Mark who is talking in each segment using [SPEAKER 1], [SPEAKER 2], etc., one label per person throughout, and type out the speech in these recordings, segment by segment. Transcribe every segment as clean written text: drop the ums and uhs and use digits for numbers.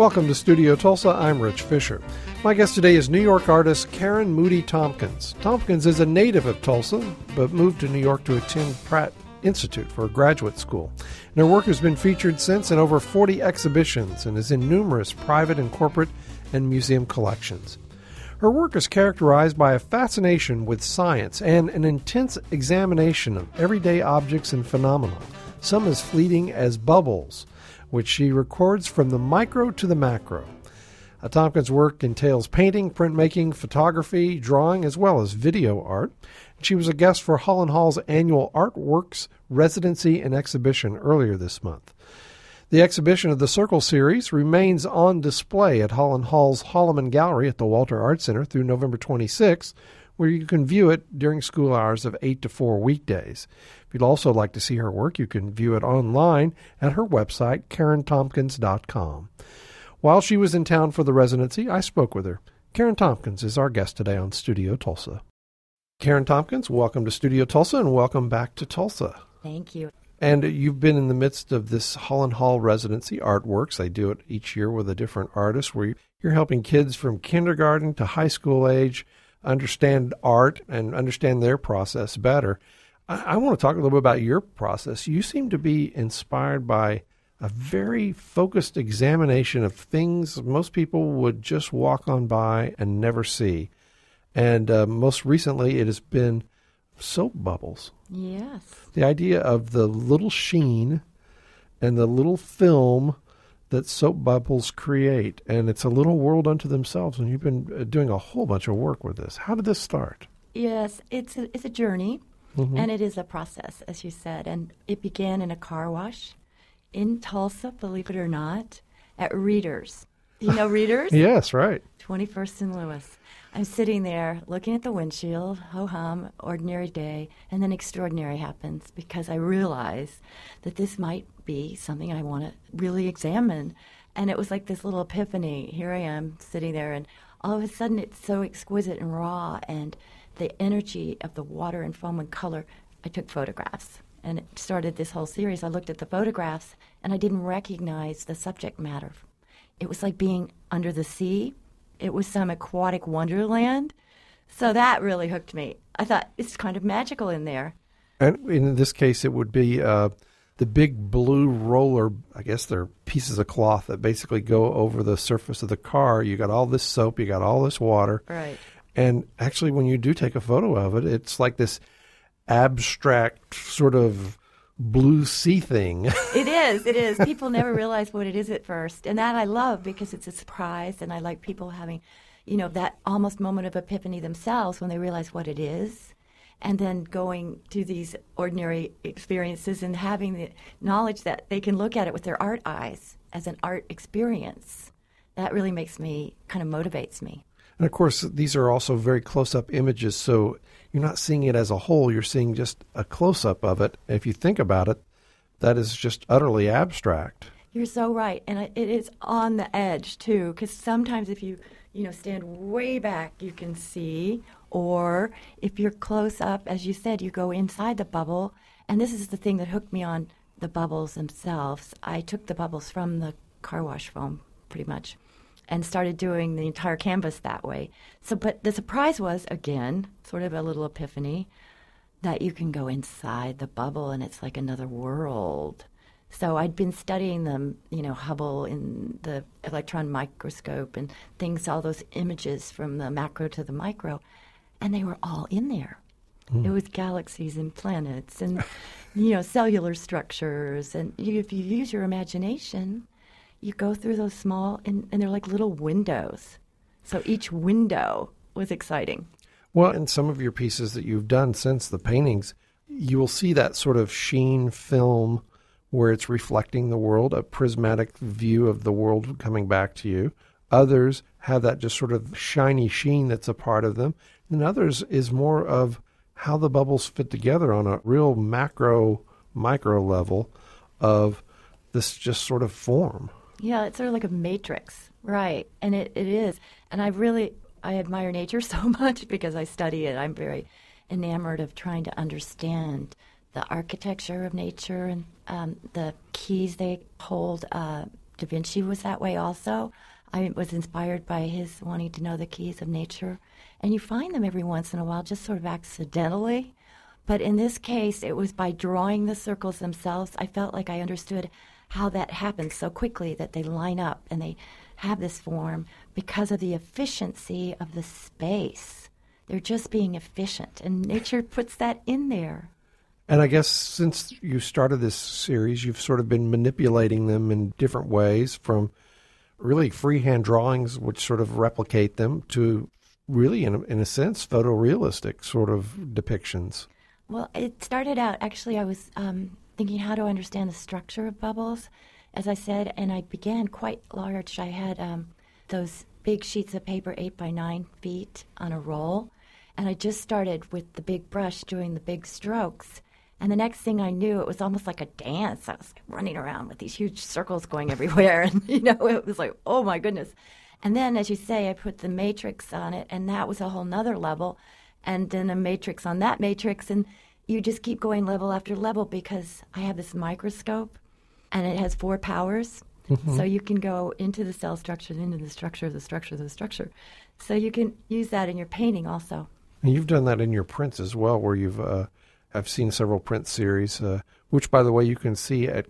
[SPEAKER 1] Welcome to Studio Tulsa. I'm Rich Fisher. My guest today is New York artist Karen Moody Tompkins. Tompkins is a native of Tulsa, but moved to New York to attend Pratt Institute for graduate school. And her work has been featured since in over 40 exhibitions and is in numerous private and corporate and museum collections. Her work is characterized by a fascination with science and an intense examination of everyday objects and phenomena, some as fleeting as bubbles, which she records from the micro to the macro. Tompkins' work entails painting, printmaking, photography, drawing, as well as video art. She was a guest for Holland Hall's annual Artworks residency and exhibition earlier this month. The exhibition of the Circle series remains on display at Holland Hall's Holloman Gallery at the Walter Art Center through November 26, where you can view it during school hours of 8 to 4 weekdays. If you'd also like to see her work, you can view it online at her website, KarenTompkins.com. While she was in town for the residency, I spoke with her. Karen Tompkins is our guest today on Studio Tulsa. Karen Tompkins, welcome to Studio Tulsa and welcome back to Tulsa.
[SPEAKER 2] Thank you.
[SPEAKER 1] And you've been in the midst of this Holland Hall residency, Artworks. They do it each year with a different artist where you're helping kids from kindergarten to high school age understand art and understand their process better. I want to talk a little bit about your process. You seem to be inspired by a very focused examination of things most people would just walk on by and never see. And most recently, it has been soap bubbles.
[SPEAKER 2] Yes.
[SPEAKER 1] The idea of the little sheen and the little film that soap bubbles create. And it's a little world unto themselves. And you've been doing a whole bunch of work with this. How did this start?
[SPEAKER 2] Yes, it's a journey, and it is a process, as you said. And it began in a car wash in Tulsa, believe it or not, at Readers. You know Readers?
[SPEAKER 1] Yes, right.
[SPEAKER 2] 21st and Lewis. I'm sitting there looking at the windshield, ho-hum, ordinary day, and then extraordinary happens because I realize that this might be something I want to really examine. And it was like this little epiphany. Here I am sitting there, and all of a sudden it's so exquisite and raw, and the energy of the water and foam and color. I took photographs, and it started this whole series. I looked at the photographs, and I didn't recognize the subject matter. It was like being under the sea. It was some aquatic wonderland. So that really hooked me. I thought, it's kind of magical in there.
[SPEAKER 1] And in this case, it would be the big blue roller. I guess they're pieces of cloth that basically go over the surface of the car. You got all this soap, you got all this water.
[SPEAKER 2] Right.
[SPEAKER 1] And actually, when you do take a photo of it, it's like this abstract sort of blue sea thing.
[SPEAKER 2] It is. People never realize what it is at first. And that I love because it's a surprise, and I like people having, that almost moment of epiphany themselves when they realize what it is, and then going to these ordinary experiences and having the knowledge that they can look at it with their art eyes as an art experience. That really makes me, kind of motivates me.
[SPEAKER 1] And of course, these are also very close-up images, so you're not seeing it as a whole. You're seeing just a close-up of it. If you think about it, that is just utterly abstract.
[SPEAKER 2] You're so right. And it is on the edge, too, because sometimes if you stand way back, you can see. Or if you're close up, as you said, you go inside the bubble. And this is the thing that hooked me on the bubbles themselves. I took the bubbles from the car wash foam, pretty much, and started doing the entire canvas that way. But the surprise was, again, sort of a little epiphany, that you can go inside the bubble and it's like another world. So I'd been studying them, Hubble in the electron microscope and things, all those images from the macro to the micro, and they were all in there. It was galaxies and planets and, cellular structures. And if you use your imagination, you go through those small, and they're like little windows. So each window was exciting.
[SPEAKER 1] Well, in some of your pieces that you've done since the paintings, you will see that sort of sheen film where it's reflecting the world, a prismatic view of the world coming back to you. Others have that just sort of shiny sheen that's a part of them. And others is more of how the bubbles fit together on a real macro, micro level of this just sort of form.
[SPEAKER 2] Yeah, it's sort of like a matrix, right? And it is. And I admire nature so much because I study it. I'm very enamored of trying to understand the architecture of nature and the keys they hold Da Vinci was that way also. I was inspired by his wanting to know the keys of nature. And you find them every once in a while, just sort of accidentally. But in this case, it was by drawing the circles themselves. I felt like I understood how that happens so quickly, that they line up and they have this form because of the efficiency of the space. They're just being efficient, and nature puts that in there.
[SPEAKER 1] And I guess since you started this series, you've sort of been manipulating them in different ways, from really freehand drawings, which sort of replicate them, to really, in a sense, photorealistic sort of depictions.
[SPEAKER 2] Well, it started out, actually, I was thinking how to understand the structure of bubbles, as I said, and I began quite large. I had those big sheets of paper, 8 by 9 feet on a roll, and I just started with the big brush doing the big strokes. And the next thing I knew, it was almost like a dance. I was running around with these huge circles going everywhere, and, it was like, oh, my goodness. And then, as you say, I put the matrix on it, and that was a whole nother level, and then a matrix on that matrix, and you just keep going level after level because I have this microscope, and it has 4 powers. Mm-hmm. So you can go into the cell structure, into the structure of the structure of the structure. So you can use that in your painting also.
[SPEAKER 1] And you've done that in your prints as well, where I've seen several print series, which, by the way, you can see at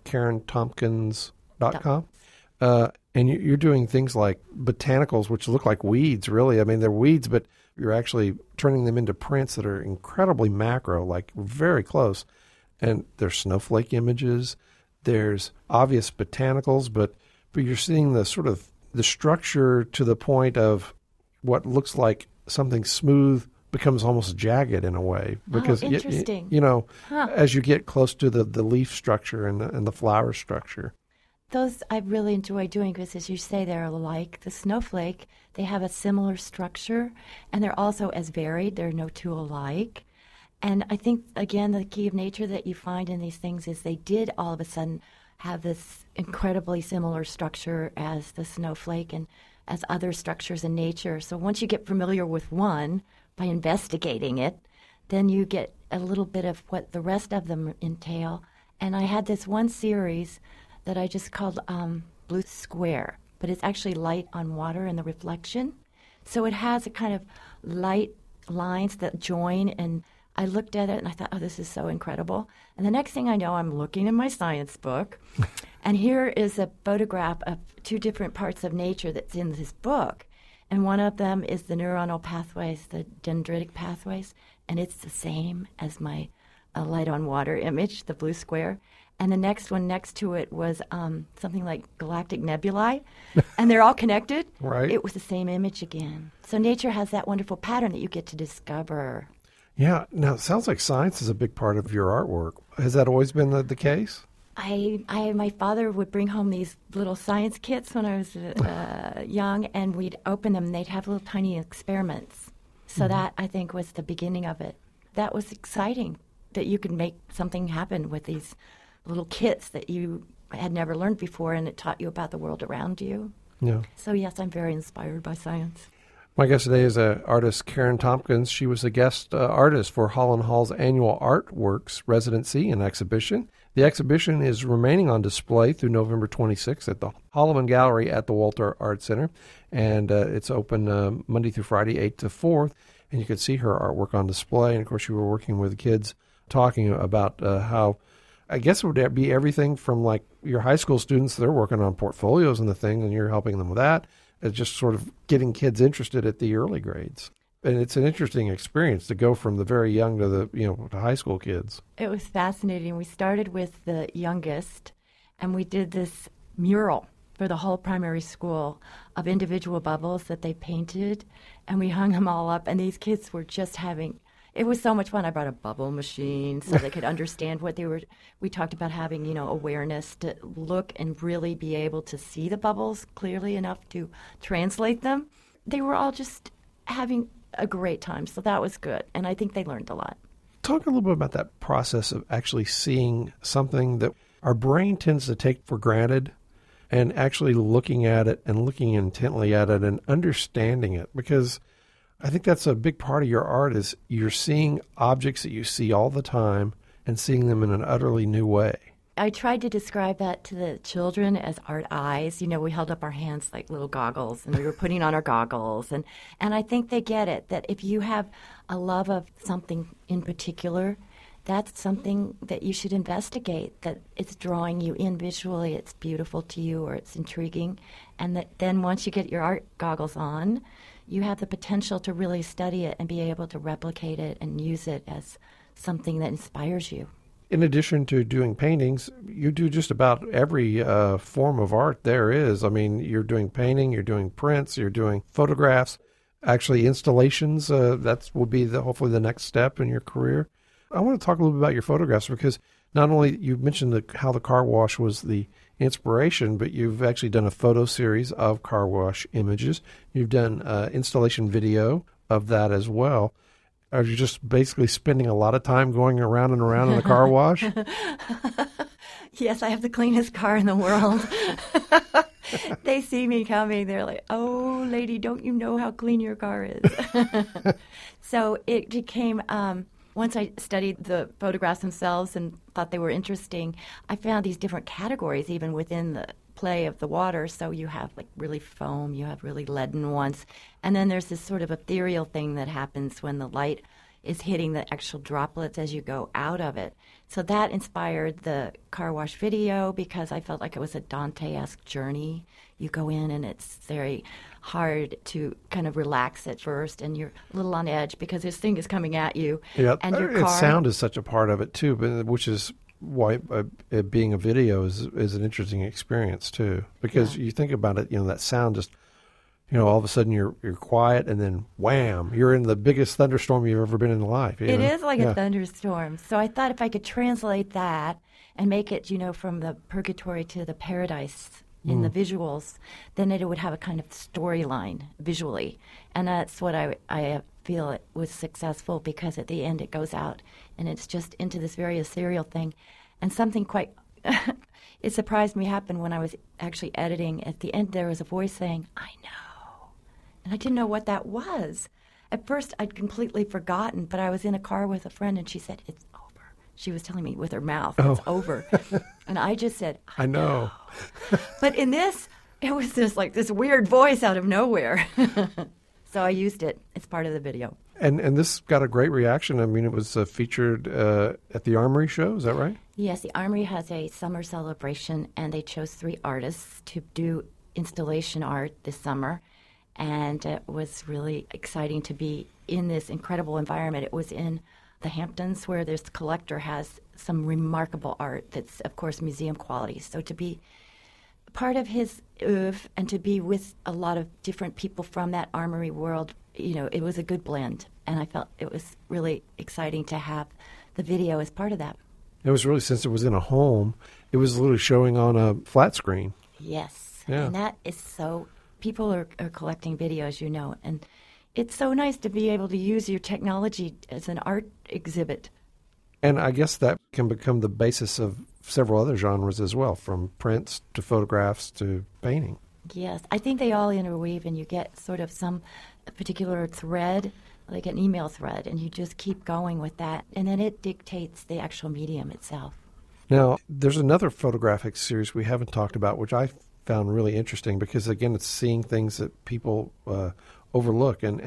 [SPEAKER 1] KarenTompkins.com. And you're doing things like botanicals, which look like weeds, really. I mean, they're weeds, but you're actually turning them into prints that are incredibly macro, like very close. And there's snowflake images. There's obvious botanicals, but you're seeing the sort of the structure to the point of what looks like something smooth becomes almost jagged in a way, because
[SPEAKER 2] interesting.
[SPEAKER 1] As you get close to the leaf structure and the flower structure.
[SPEAKER 2] Those I really enjoy doing because, as you say, they're alike. The snowflake, they have a similar structure, and they're also as varied. There are no two alike. And I think, again, the key of nature that you find in these things is they did all of a sudden have this incredibly similar structure as the snowflake and as other structures in nature. So once you get familiar with one by investigating it, then you get a little bit of what the rest of them entail. And I had this one series that I just called Blue Square, but it's actually light on water and the reflection. So it has a kind of light lines that join, and I looked at it and I thought, oh, this is so incredible. And the next thing I know, I'm looking in my science book, and here is a photograph of 2 different parts of nature that's in this book. And one of them is the neuronal pathways, the dendritic pathways, and it's the same as my light on water image, the blue square. And the next one next to it was something like galactic nebulae, and they're all connected.
[SPEAKER 1] Right.
[SPEAKER 2] It was the same image again. So nature has that wonderful pattern that you get to discover.
[SPEAKER 1] Yeah. Now, it sounds like science is a big part of your artwork. Has that always been the case?
[SPEAKER 2] My father would bring home these little science kits when I was young, and we'd open them, and they'd have little tiny experiments. So that, I think, was the beginning of it. That was exciting, that you could make something happen with these little kits that you had never learned before, and it taught you about the world around you.
[SPEAKER 1] Yeah.
[SPEAKER 2] So, yes, I'm very inspired by science.
[SPEAKER 1] My guest today is artist Karen Tompkins. She was a guest artist for Holland Hall's annual Artworks residency and exhibition. The exhibition is remaining on display through November 26th at the Holloman Gallery at the Walter Art Center, and it's open Monday through Friday, 8 to 4, and you can see her artwork on display. And, of course, you were working with kids talking about how, I guess it would be everything from, like, your high school students, they're working on portfolios and the thing, and you're helping them with that. It's just sort of getting kids interested at the early grades. And it's an interesting experience to go from the very young to the, to high school kids.
[SPEAKER 2] It was fascinating. We started with the youngest, and we did this mural for the whole primary school of individual bubbles that they painted, and we hung them all up, and these kids were just having, it was so much fun. I brought a bubble machine so they could understand what they were. We talked about having, awareness to look and really be able to see the bubbles clearly enough to translate them. They were all just having a great time, so that was good, and I think they learned a lot.
[SPEAKER 1] Talk a little bit about that process of actually seeing something that our brain tends to take for granted and actually looking at it and looking intently at it and understanding it, because I think that's a big part of your art is you're seeing objects that you see all the time and seeing them in an utterly new way.
[SPEAKER 2] I tried to describe that to the children as art eyes. You know, we held up our hands like little goggles, and we were putting on our goggles. And I think they get it, that if you have a love of something in particular, that's something that you should investigate, that it's drawing you in visually, it's beautiful to you, or it's intriguing. And that then once you get your art goggles on, you have the potential to really study it and be able to replicate it and use it as something that inspires you.
[SPEAKER 1] In addition to doing paintings, you do just about every form of art there is. I mean, you're doing painting, you're doing prints, you're doing photographs, actually installations. That will be hopefully the next step in your career. I want to talk a little bit about your photographs, because not only you mentioned how the car wash was the inspiration, but you've actually done a photo series of car wash images. You've done installation video of that as well. Are you just basically spending a lot of time going around and around in the car wash?
[SPEAKER 2] Yes, I have the cleanest car in the world. They see me coming. They're like, "Oh, lady, don't you know how clean your car is?" So it became, once I studied the photographs themselves and thought they were interesting, I found these different categories even within the play of the water. So you have like really foam, you have really leaden ones, and then there's this sort of ethereal thing that happens when the light is hitting the actual droplets as you go out of it. So that inspired the car wash video, because I felt like it was a Dante-esque journey. You go in and it's very hard to kind of relax at first, and you're a little on edge because this thing is coming at you.
[SPEAKER 1] Yeah,
[SPEAKER 2] and your car,
[SPEAKER 1] sound is such a part of it too, but which is why it being a video is an interesting experience too, because you think about it, that sound just, all of a sudden you're quiet, and then wham, you're in the biggest thunderstorm you've ever been in life.
[SPEAKER 2] It is like a thunderstorm. So I thought if I could translate that and make it, from the purgatory to the paradise in the visuals, then it would have a kind of storyline visually. And that's what I feel it was successful, because at the end it goes out and it's just into this very ethereal thing. And something quite, it surprised me happened when I was actually editing. At the end there was a voice saying, "I know." And I didn't know what that was. At first I'd completely forgotten, but I was in a car with a friend and she said, "It's over." She was telling me with her mouth, "It's over." And I just said, I know. But in this, it was just like this weird voice out of nowhere. So I used it as part of the video.
[SPEAKER 1] And this got a great reaction. I mean, it was featured at the Armory show. Is that right?
[SPEAKER 2] Yes, the Armory has a summer celebration, and they chose 3 artists to do installation art this summer. And it was really exciting to be in this incredible environment. It was in the Hamptons, where this collector has some remarkable art that's, of course, museum quality. So to be part of his oeuvre and to be with a lot of different people from that Armory world, it was a good blend. And I felt it was really exciting to have the video as part of that.
[SPEAKER 1] It was really, since it was in a home, it was literally showing on a flat screen.
[SPEAKER 2] Yes.
[SPEAKER 1] Yeah.
[SPEAKER 2] And that is so, people are collecting videos, and it's so nice to be able to use your technology as an art exhibit.
[SPEAKER 1] And I guess that can become the basis of several other genres as well, from prints to photographs to painting.
[SPEAKER 2] Yes, I think they all interweave, and you get sort of some particular thread, like an email thread, and you just keep going with that, and then it dictates the actual medium itself.
[SPEAKER 1] Now, there's another photographic series we haven't talked about, which I found really interesting, because, again, it's seeing things that people overlook, and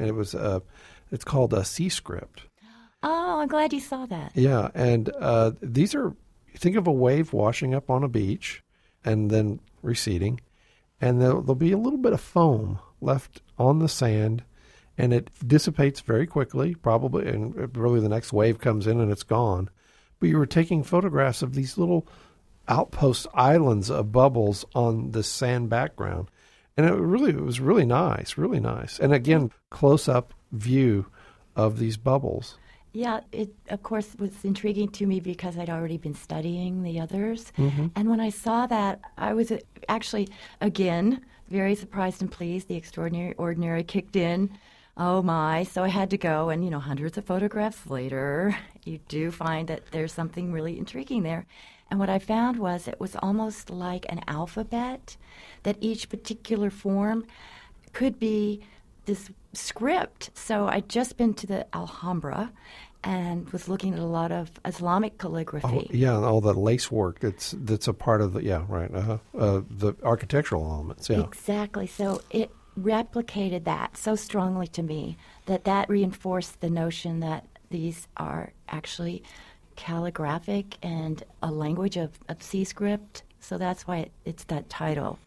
[SPEAKER 1] it's called a C-script.
[SPEAKER 2] Oh, I'm glad you saw that.
[SPEAKER 1] Yeah, and these are, think of a wave washing up on a beach and then receding, and there'll be a little bit of foam left on the sand, and it dissipates very quickly, probably, and really the next wave comes in and it's gone. But you were taking photographs of these little outpost islands of bubbles on the sand background, and it was really nice, really nice. And again, close-up view of these bubbles.
[SPEAKER 2] Yeah, it, of course, was intriguing to me because I'd already been studying the others.
[SPEAKER 1] Mm-hmm.
[SPEAKER 2] And when I saw that, I was actually, again, very surprised and pleased. The extraordinary ordinary kicked in. Oh, my. So I had to go, and, hundreds of photographs later, you do find that there's something really intriguing there. And what I found was it was almost like an alphabet, that each particular form could be this script. So I'd just been to the Alhambra, and was looking at a lot of Islamic calligraphy.
[SPEAKER 1] Oh, yeah, and all the lace work that's a part of the, the architectural elements, yeah.
[SPEAKER 2] Exactly. So it replicated that so strongly to me that reinforced the notion that these are actually calligraphic and a language of C-script. So that's why it's that title.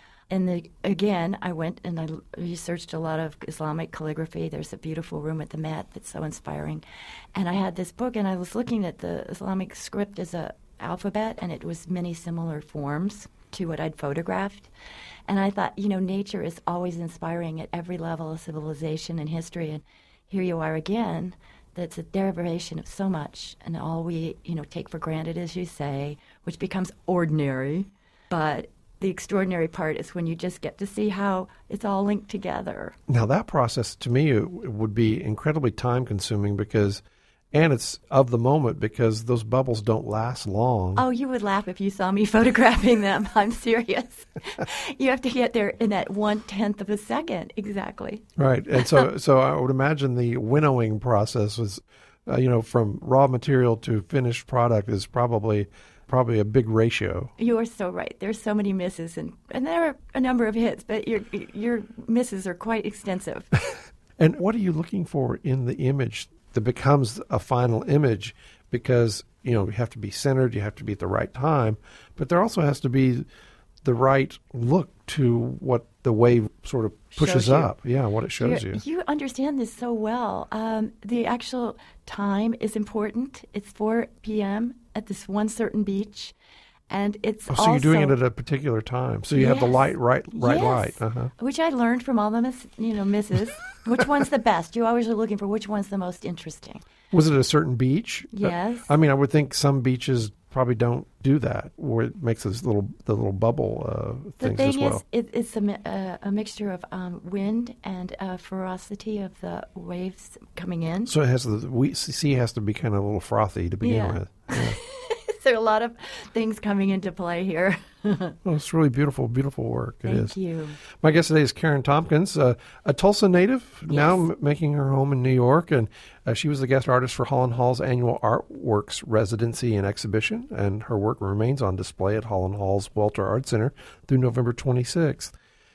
[SPEAKER 2] And again, I went and I researched a lot of Islamic calligraphy. There's a beautiful room at the Met that's so inspiring. And I had this book, and I was looking at the Islamic script as an alphabet, and it was many similar forms to what I'd photographed. And I thought, nature is always inspiring at every level of civilization and history. And here you are again. That's a derivation of so much, and all we, take for granted, as you say, which becomes ordinary. But the extraordinary part is when you just get to see how it's all linked together.
[SPEAKER 1] Now, that process, to me, it would be incredibly time-consuming and it's of the moment because those bubbles don't last long.
[SPEAKER 2] Oh, you would laugh if you saw me photographing them. I'm serious. You have to get there in that 1/10 of a second, exactly.
[SPEAKER 1] Right, and so I would imagine the winnowing process was, from raw material to finished product is probably a big ratio.
[SPEAKER 2] You are so right. There's so many misses, and there are a number of hits, but your misses are quite extensive.
[SPEAKER 1] And what are you looking for in the image that becomes a final image? Because, you have to be centered, you have to be at the right time, but there also has to be the right look to what the wave sort of pushes up. Yeah, what it shows you.
[SPEAKER 2] You understand this so well. The actual time is important. It's 4 p.m. at this one certain beach, and it's
[SPEAKER 1] so you're doing it at a particular time. So you have the right light. Uh-huh.
[SPEAKER 2] Which I learned from all the misses. Which one's the best? You always are looking for which one's the most interesting.
[SPEAKER 1] Was it a certain beach?
[SPEAKER 2] Yes.
[SPEAKER 1] I would think some beaches probably don't do that, where it makes the little bubble things as well.
[SPEAKER 2] The thing is, it's a mixture of wind and ferocity of the waves coming in.
[SPEAKER 1] So it has the sea has to be kind of a little frothy to begin with. Yeah.
[SPEAKER 2] There are a lot of things coming into play here.
[SPEAKER 1] Well, it's really beautiful, beautiful work.
[SPEAKER 2] Thank you.
[SPEAKER 1] My guest today is Karen Tompkins, a Tulsa native, now making her home in New York, and she was the guest artist for Holland Hall's annual Artworks residency and exhibition, and her work remains on display at Holland Hall's Welter Art Center through November 26th.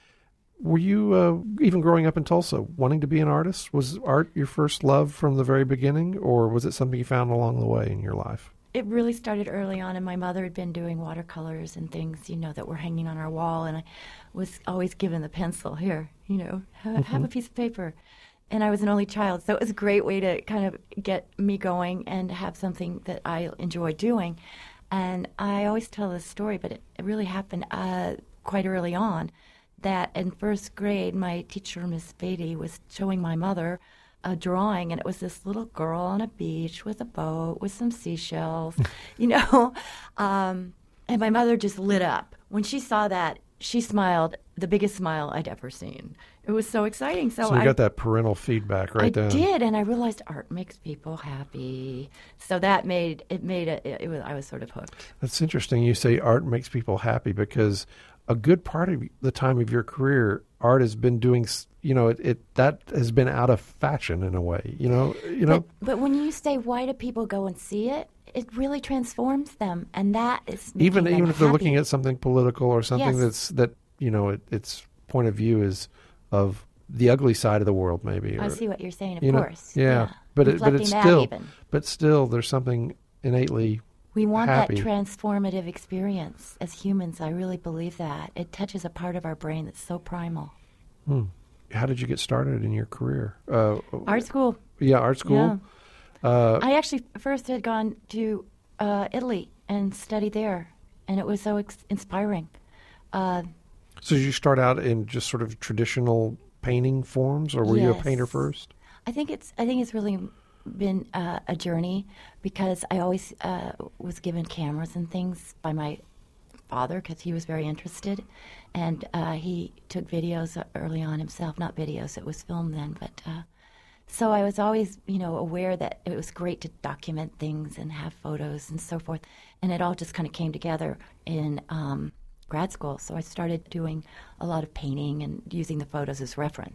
[SPEAKER 1] Were you, even growing up in Tulsa, wanting to be an artist? Was art your first love from the very beginning, or was it something you found along the way in your life?
[SPEAKER 2] It really started early on, and my mother had been doing watercolors and things, that were hanging on our wall, and I was always given the pencil. Here, have a piece of paper. And I was an only child, so it was a great way to kind of get me going and have something that I enjoy doing. And I always tell this story, but it really happened quite early on, that in first grade, my teacher, Miss Beatty, was showing my mother a drawing, and it was this little girl on a beach with a boat with some seashells, and my mother just lit up. When she saw that, she smiled, the biggest smile I'd ever seen. It was so exciting. So
[SPEAKER 1] you got that parental feedback right there.
[SPEAKER 2] I did, and I realized art makes people happy. So that I was sort of hooked.
[SPEAKER 1] That's interesting. You say art makes people happy, because a good part of the time of your career, art has been doing, that has been out of fashion in a way,
[SPEAKER 2] But when you say, why do people go and see it? It really transforms them, and that is
[SPEAKER 1] even if they're looking at something political or something its point of view is of the ugly side of the world, maybe.
[SPEAKER 2] I see what you're saying, of course.
[SPEAKER 1] Yeah. But it's still there's something innately.
[SPEAKER 2] We want
[SPEAKER 1] happy.
[SPEAKER 2] That transformative experience as humans. I really believe that. It touches a part of our brain that's so primal.
[SPEAKER 1] How did you get started in your career?
[SPEAKER 2] Art school.
[SPEAKER 1] Yeah, art school.
[SPEAKER 2] Yeah. I actually first had gone to Italy and studied there, and it was so inspiring.
[SPEAKER 1] So did you start out in just sort of traditional painting forms, or were you a painter first?
[SPEAKER 2] I think it's really been a journey, because I always was given cameras and things by my father, because he was very interested, and he took videos early on himself. Not videos, it was film then, but so I was always aware that it was great to document things and have photos and so forth, and it all just kind of came together in grad school. So I started doing a lot of painting and using the photos as reference.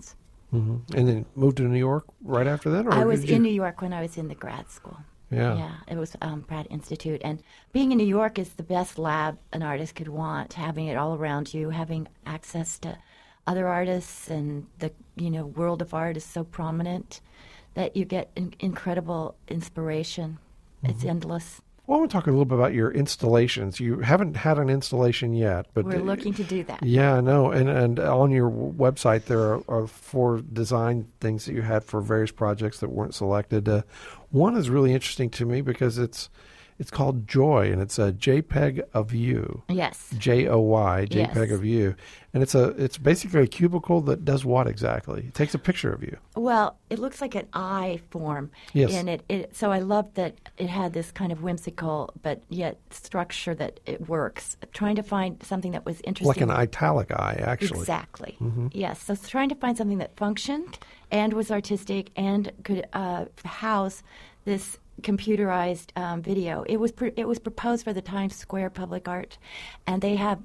[SPEAKER 1] And then moved to New York right after that? Or
[SPEAKER 2] I was
[SPEAKER 1] did you...
[SPEAKER 2] in New York when I was in the grad school.
[SPEAKER 1] Yeah.
[SPEAKER 2] Yeah, it was Pratt Institute. And being in New York is the best lab an artist could want, having it all around you, having access to other artists, and the world of art is so prominent that you get incredible inspiration. It's endless.
[SPEAKER 1] Well, I want to talk a little bit about your installations. You haven't had an installation yet, but
[SPEAKER 2] we're looking to do that.
[SPEAKER 1] Yeah, I know. And on your website, there are 4 design things that you had for various projects that weren't selected. One is really interesting to me because it's called Joy, and it's a JPEG of you.
[SPEAKER 2] Yes.
[SPEAKER 1] JOY, JPEG
[SPEAKER 2] yes.
[SPEAKER 1] of you. And it's basically a cubicle that does what exactly? It takes a picture of you.
[SPEAKER 2] Well, it looks like an eye form.
[SPEAKER 1] Yes.
[SPEAKER 2] And so I loved that it had this kind of whimsical but yet structure that it works. Trying to find something that was interesting.
[SPEAKER 1] Like an italic eye, actually.
[SPEAKER 2] Exactly. Yes. So trying to find something that functioned and was artistic and could house this computerized video. It was proposed for the Times Square Public Art, and they have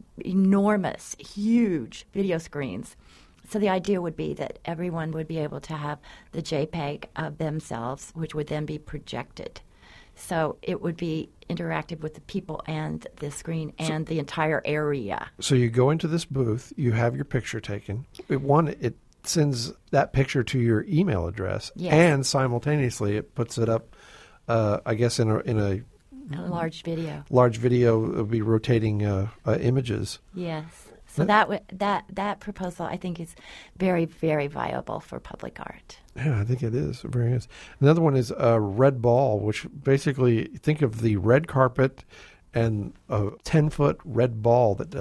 [SPEAKER 2] enormous, huge video screens. So the idea would be that everyone would be able to have the JPEG of themselves, which would then be projected. So it would be interactive with the people and the screen and the entire area.
[SPEAKER 1] So you go into this booth, you have your picture taken. It sends that picture to your email address,
[SPEAKER 2] yes.
[SPEAKER 1] and simultaneously it puts it up, I guess, in a
[SPEAKER 2] large video.
[SPEAKER 1] Large video will be rotating images.
[SPEAKER 2] Yes. So that proposal, I think, is very, very viable for public art.
[SPEAKER 1] Yeah, I think it is. It very is. Another one is Red Ball, which basically, think of the red carpet and a 10-foot red ball that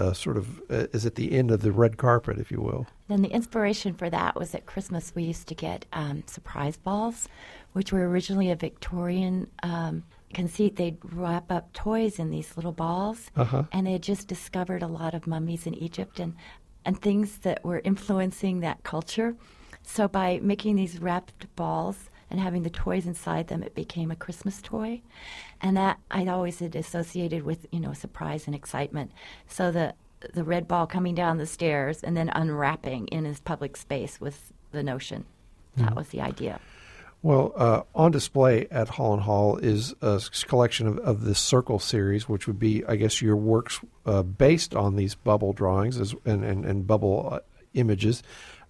[SPEAKER 1] is at the end of the red carpet, if you will.
[SPEAKER 2] Then the inspiration for that was at Christmas we used to get surprise balls, which were originally a Victorian conceit. They'd wrap up toys in these little balls, and they had just discovered a lot of mummies in Egypt and things that were influencing that culture. So by making these wrapped balls and having the toys inside them, it became a Christmas toy. And that I always had associated with, surprise and excitement. So the red ball coming down the stairs and then unwrapping in his public space was the notion. That was the idea.
[SPEAKER 1] Well, on display at Hall & Hall is a collection of this Circle series, which would be, I guess, your works based on these bubble drawings and bubble images,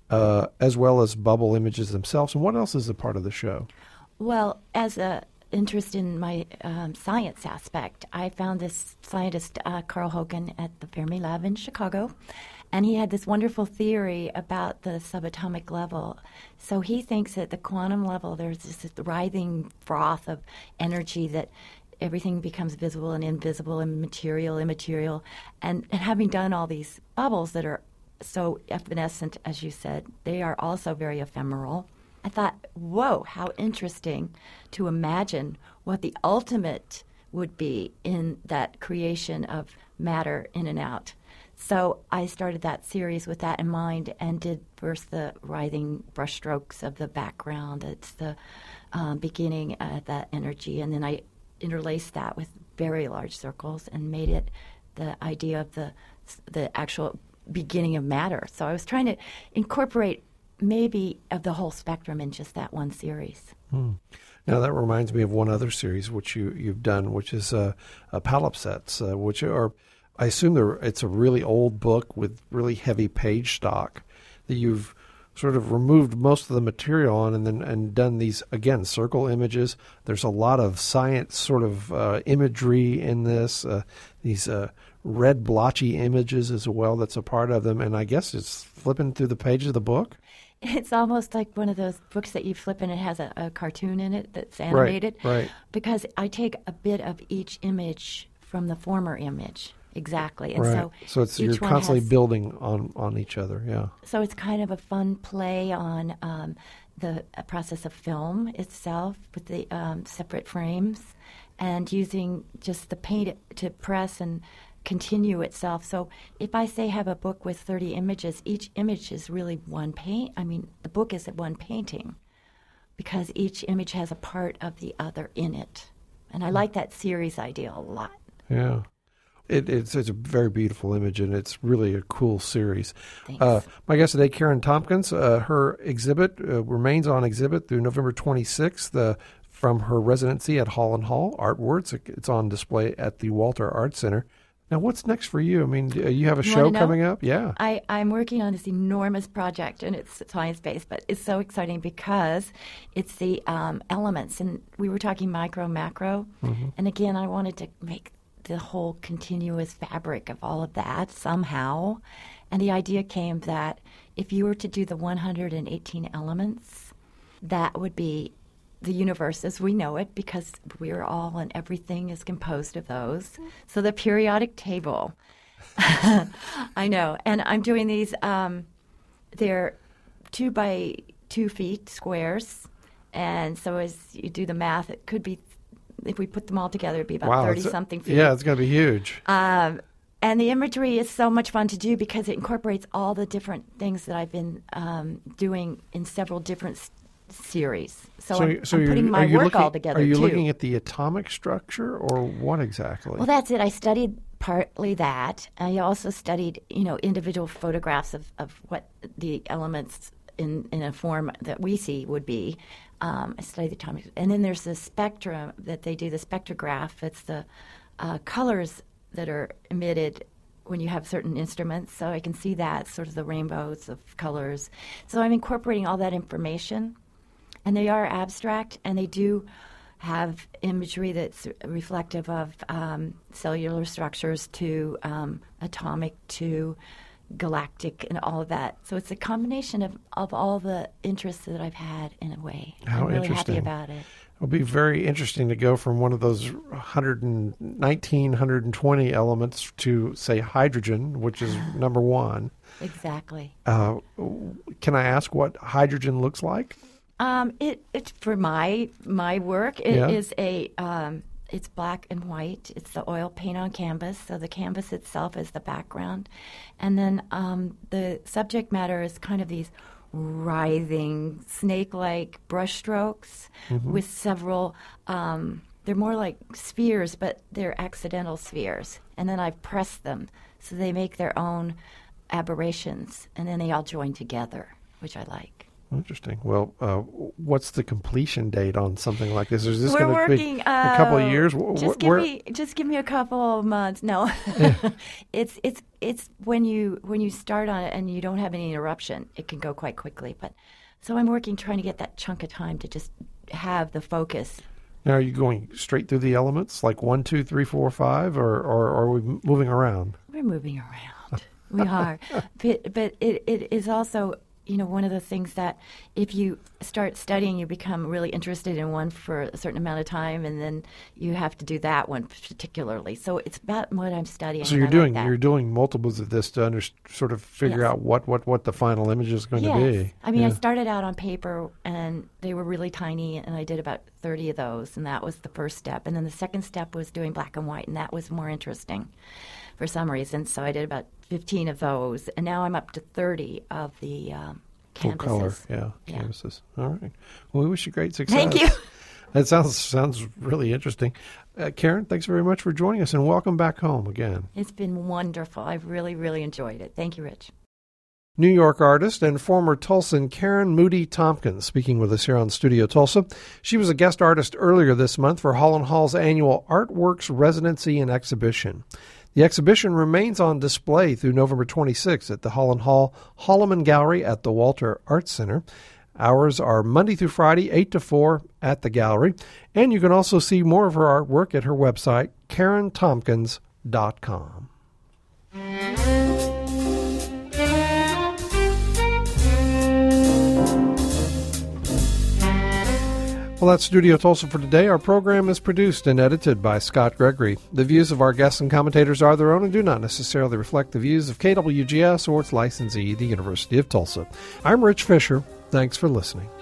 [SPEAKER 1] as well as bubble images themselves. And what else is a part of the show?
[SPEAKER 2] Well, as a interest in my science aspect, I found this scientist, Carl Hogan, at the Fermi Lab in Chicago, and he had this wonderful theory about the subatomic level. So he thinks at the quantum level there's this writhing froth of energy that everything becomes visible and invisible and material, immaterial. And having done all these bubbles that are so evanescent, as you said, they are also very ephemeral. I thought, whoa, how interesting to imagine what the ultimate would be in that creation of matter in and out. So I started that series with that in mind and did first the writhing brushstrokes of the background. It's the beginning of that energy. And then I interlaced that with very large circles and made it the idea of the actual beginning of matter. So I was trying to incorporate maybe of the whole spectrum in just that one series.
[SPEAKER 1] Now that reminds me of one other series which you've done, which is palimpsests, which are, I assume it's a really old book with really heavy page stock that you've sort of removed most of the material on and done these, again, circle images. There's a lot of science sort of imagery in this, these red blotchy images as well that's a part of them. And I guess it's flipping through the pages of the book.
[SPEAKER 2] It's almost like one of those books that you flip and it has a cartoon in it that's animated.
[SPEAKER 1] Right.
[SPEAKER 2] Because I take a bit of each image from the former image. Exactly. And
[SPEAKER 1] right. So it's you're constantly building on each other, yeah.
[SPEAKER 2] So it's kind of a fun play on the process of film itself with the separate frames and using just the paint to press and continue itself. So if I say have a book with 30 images, each image is really one the book is one painting because each image has a part of the other in it. And I like that series idea a lot.
[SPEAKER 1] Yeah. It's a very beautiful image, and it's really a cool series.
[SPEAKER 2] Thanks.
[SPEAKER 1] My guest today, Karen Tompkins, her exhibit remains on exhibit through November 26th from her residency at Holland Hall Artworks. It's on display at the Walter Art Center. Now, what's next for you? I mean, you have a show coming up? Yeah.
[SPEAKER 2] I'm working on this enormous project, and it's science-based, but it's so exciting because it's the elements. And we were talking micro, macro. Mm-hmm. And again, I wanted to make the whole continuous fabric of all of that somehow. And the idea came that if you were to do the 118 elements, that would be the universe as we know it, because we're all and everything is composed of those. So the periodic table. I know. And I'm doing these, they're 2 by 2 feet squares. And so as you do the math, it could be, if we put them all together, it'd be about 30-something feet.
[SPEAKER 1] Yeah, it's going to be huge.
[SPEAKER 2] And the imagery is so much fun to do because it incorporates all the different things that I've been doing in several different series. So I'm putting my work all together, too.
[SPEAKER 1] Are you looking at the atomic structure, or what exactly?
[SPEAKER 2] Well, that's it. I studied partly that. I also studied, individual photographs of what the elements in a form that we see would be. I studied the atomic. And then there's the spectrum that they do, the spectrograph. It's the colors that are emitted when you have certain instruments. So I can see that, sort of the rainbows of colors. So I'm incorporating all that information. And they are abstract, and they do have imagery that's reflective of cellular structures to atomic to galactic and all of that. So it's a combination of all the interests that I've had in a way.
[SPEAKER 1] How
[SPEAKER 2] I'm really
[SPEAKER 1] interesting.
[SPEAKER 2] happy about it.
[SPEAKER 1] It'll be very interesting to go from one of those 119, 120 elements to, say, hydrogen, which is number one.
[SPEAKER 2] Exactly.
[SPEAKER 1] Can I ask what hydrogen looks like?
[SPEAKER 2] It's for my work. It is it's black and white. It's the oil paint on canvas. So the canvas itself is the background, and then the subject matter is kind of these writhing snake-like brush strokes with several. They're more like spheres, but they're accidental spheres. And then I've pressed them so they make their own aberrations, and then they all join together, which I like.
[SPEAKER 1] Interesting. Well, what's the completion date on something like this? Is this
[SPEAKER 2] We're
[SPEAKER 1] going to be a couple of years?
[SPEAKER 2] Just give me a couple of months. No, it's when you start on it and you don't have any interruption, it can go quite quickly. But so I'm trying to get that chunk of time to just have the focus.
[SPEAKER 1] Now, are you going straight through the elements, like 1, 2, 3, 4, 5, or are we moving around?
[SPEAKER 2] We're moving around. We are, but it is also. One of the things that if you start studying, you become really interested in one for a certain amount of time, and then you have to do that one particularly. So it's about what I'm studying.
[SPEAKER 1] So you're doing multiples of this to sort of figure out what the final image is going to be.
[SPEAKER 2] I mean, I started out on paper, and they were really tiny, and I did about 30 of those, and that was the first step. And then the second step was doing black and white, and that was more interesting for some reason. So I did about 15 of those, and now I'm up to 30 of the canvases.
[SPEAKER 1] Full color, canvases. All right. Well, we wish you great success.
[SPEAKER 2] Thank you.
[SPEAKER 1] That sounds really interesting. Karen, thanks very much for joining us, and welcome back home again.
[SPEAKER 2] It's been wonderful. I've really, really enjoyed it. Thank you, Rich.
[SPEAKER 1] New York artist and former Tulsan Karen Moody Tompkins speaking with us here on Studio Tulsa. She was a guest artist earlier this month for Holland Hall's annual Artworks Residency and Exhibition. The exhibition remains on display through November 26th at the Holland Hall Holloman Gallery at the Walter Art Center. Hours are Monday through Friday, 8 to 4 at the gallery. And you can also see more of her artwork at her website, KarenTompkins.com. Well, that's Studio Tulsa for today. Our program is produced and edited by Scott Gregory. The views of our guests and commentators are their own and do not necessarily reflect the views of KWGS or its licensee, the University of Tulsa. I'm Rich Fisher. Thanks for listening.